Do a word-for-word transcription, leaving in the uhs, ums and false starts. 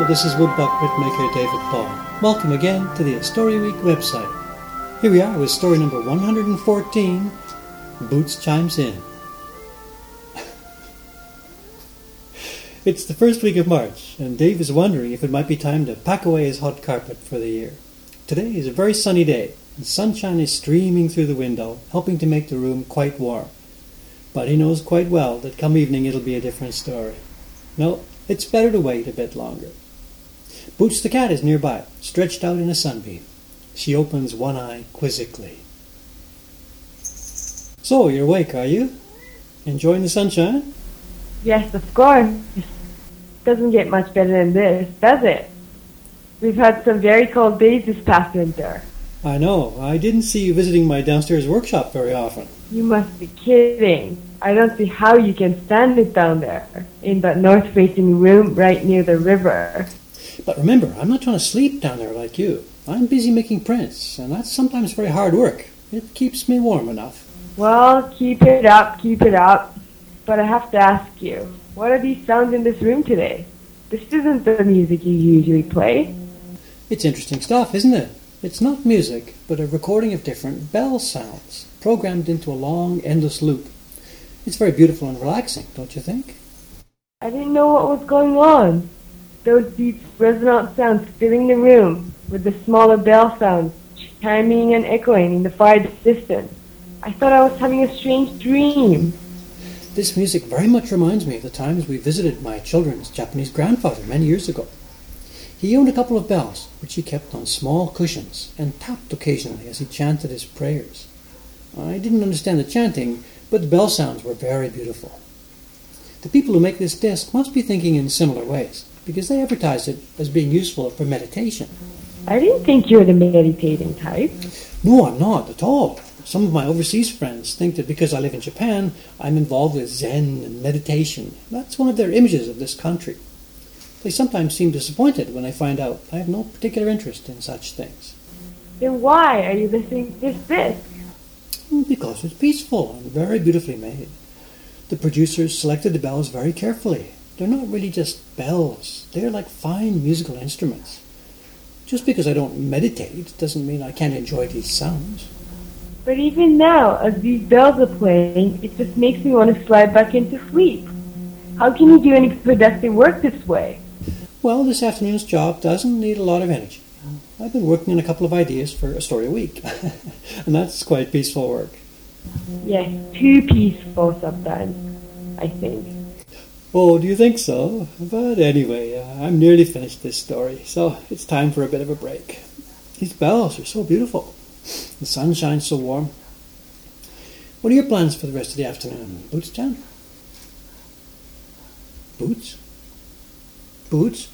this is Woodbuck Printmaker David Paul. Welcome again to the Story Week website. Here we are with story number one hundred fourteen, Boots Chimes In. It's the first week of March, and Dave is wondering if it might be time to pack away his hot carpet for the year. Today is a very sunny day, and sunshine is streaming through the window, helping to make the room quite warm. But he knows quite well that come evening it'll be a different story. No, it's better to wait a bit longer. Boots the cat is nearby, stretched out in a sunbeam. She opens one eye quizzically. So, you're awake, are you? Enjoying the sunshine? Yes, of course. Doesn't get much better than this, does it? We've had some very cold days this past winter. I know. I didn't see you visiting my downstairs workshop very often. You must be kidding. I don't see how you can stand it down there, in that north-facing room right near the river. But remember, I'm not trying to sleep down there like you. I'm busy making prints, and that's sometimes very hard work. It keeps me warm enough. Well, keep it up, keep it up. But I have to ask you, what are these sounds in this room today? This isn't the music you usually play. It's interesting stuff, isn't it? It's not music, but a recording of different bell sounds, programmed into a long, endless loop. It's very beautiful and relaxing, don't you think? I didn't know what was going on. Those deep, resonant sounds filling the room, with the smaller bell sounds chiming and echoing in the far distance. I thought I was having a strange dream. This music very much reminds me of the times we visited my children's Japanese grandfather many years ago. He owned a couple of bells, which he kept on small cushions, and tapped occasionally as he chanted his prayers. I didn't understand the chanting, but the bell sounds were very beautiful. The people who make this disc must be thinking in similar ways, because they advertise it as being useful for meditation. I didn't think you were the meditating type. No, I'm not at all. Some of my overseas friends think that because I live in Japan, I'm involved with Zen and meditation. That's one of their images of this country. They sometimes seem disappointed when I find out I have no particular interest in such things. Then why are you listening to this disc? Because it's peaceful and very beautifully made. The producers selected the bells very carefully. They're not really just bells. They're like fine musical instruments. Just because I don't meditate doesn't mean I can't enjoy these sounds. But even now, as these bells are playing, it just makes me want to slide back into sleep. How can you do any productive work this way? Well, this afternoon's job doesn't need a lot of energy. I've been working on a couple of ideas for a story a week, and that's quite peaceful work. Yes, too peaceful sometimes, I think. Oh, do you think so? But anyway, uh, I'm nearly finished this story, so it's time for a bit of a break. These bells are so beautiful. The sun shines so warm. What are your plans for the rest of the afternoon, Boots-chan? Boots? Boots?